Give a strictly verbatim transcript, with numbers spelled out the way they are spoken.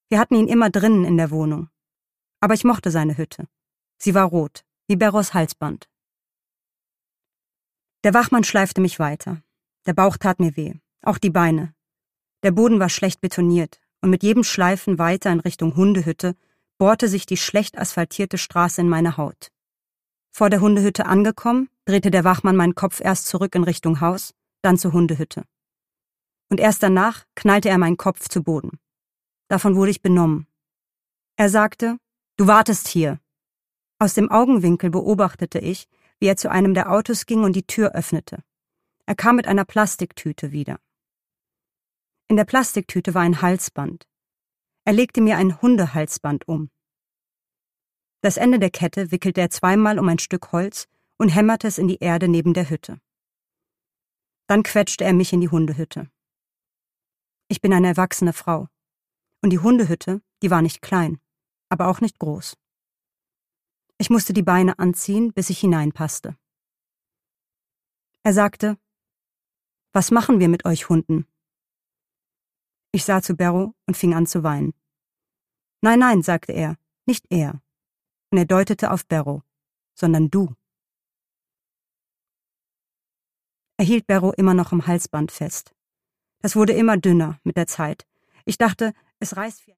Wir hatten ihn immer drinnen in der Wohnung. Aber ich mochte seine Hütte. Sie war rot, wie Berros Halsband. Der Wachmann schleifte mich weiter. Der Bauch tat mir weh, auch die Beine. Der Boden war schlecht betoniert und mit jedem Schleifen weiter in Richtung Hundehütte bohrte sich die schlecht asphaltierte Straße in meine Haut. Vor der Hundehütte angekommen, drehte der Wachmann meinen Kopf erst zurück in Richtung Haus, dann zur Hundehütte. Und erst danach knallte er meinen Kopf zu Boden. Davon wurde ich benommen. Er sagte, »Du wartest hier.« Aus dem Augenwinkel beobachtete ich, wie er zu einem der Autos ging und die Tür öffnete. Er kam mit einer Plastiktüte wieder. In der Plastiktüte war ein Halsband. Er legte mir ein Hundehalsband um. Das Ende der Kette wickelte er zweimal um ein Stück Holz und hämmerte es in die Erde neben der Hütte. Dann quetschte er mich in die Hundehütte. Ich bin eine erwachsene Frau. Und die Hundehütte, die war nicht klein, aber auch nicht groß. Ich musste die Beine anziehen, bis ich hineinpasste. Er sagte, »Was machen wir mit euch Hunden?« Ich sah zu Berro und fing an zu weinen. »Nein, nein«, sagte er, »nicht er.« Und er deutete auf Berro, »sondern du.« Er hielt Berro immer noch am Halsband fest. Das wurde immer dünner mit der Zeit. Ich dachte, es reißt...